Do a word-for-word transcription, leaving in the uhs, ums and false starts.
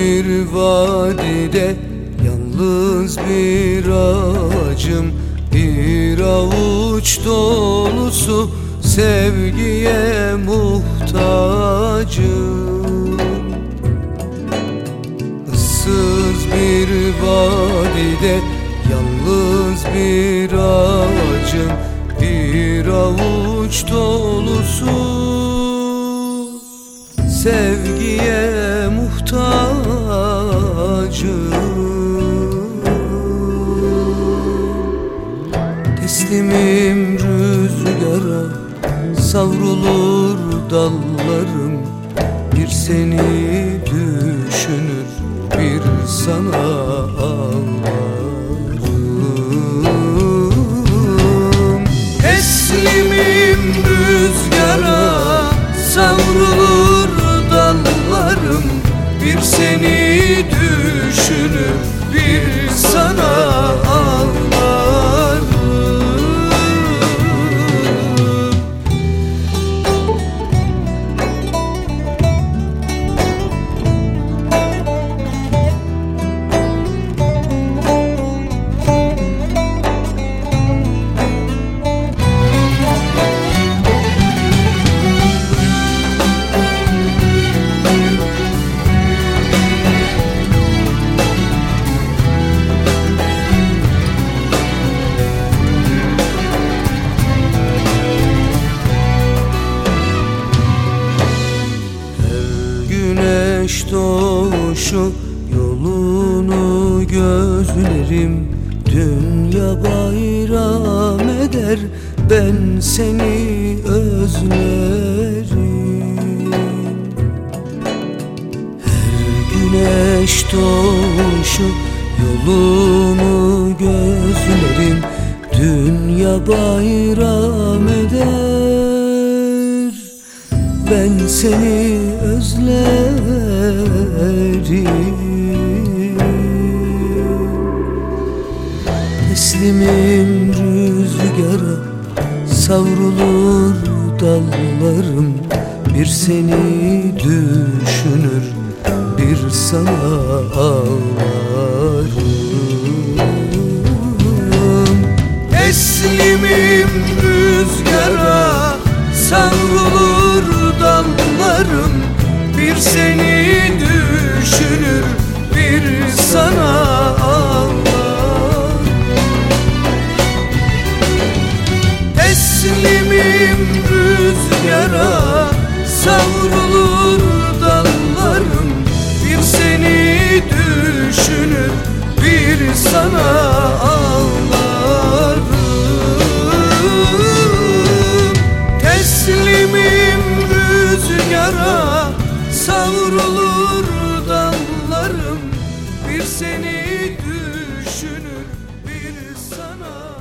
bir vadide yalnız bir ağacım, bir avuç dolusu sevgiye muhtacım. Issız bir vadide yalnız bir ağacım, bir avuç dolusu sevgiye muhtacım. Teslimim rüzgara, savrulur dallarım, bir seni düşünür, bir sana ağlarım. Teslimim rüzgara, savrulur dallarım, bir seni düşünür, bir sana ağlarım. Güneş doğuşu yolunu gözlerim, dünya bayram eder, ben seni özlerim. Her güneş doğuşu yolunu gözlerim, dünya bayram eder, ben seni özlerim. Teslimim rüzgara, savrulur dallarım, bir seni düşünür, bir sana ağlarım. Teslimim rüzgara, savrulur dallarım, bir seni düşünür, bir sana ağlar. Teslimim rüzgara, savrulur dallarım, bir seni düşünür, bir sana ağlarım. Teslimim rüzgara, savrulur dallarım, bir seni düşünür, bir sana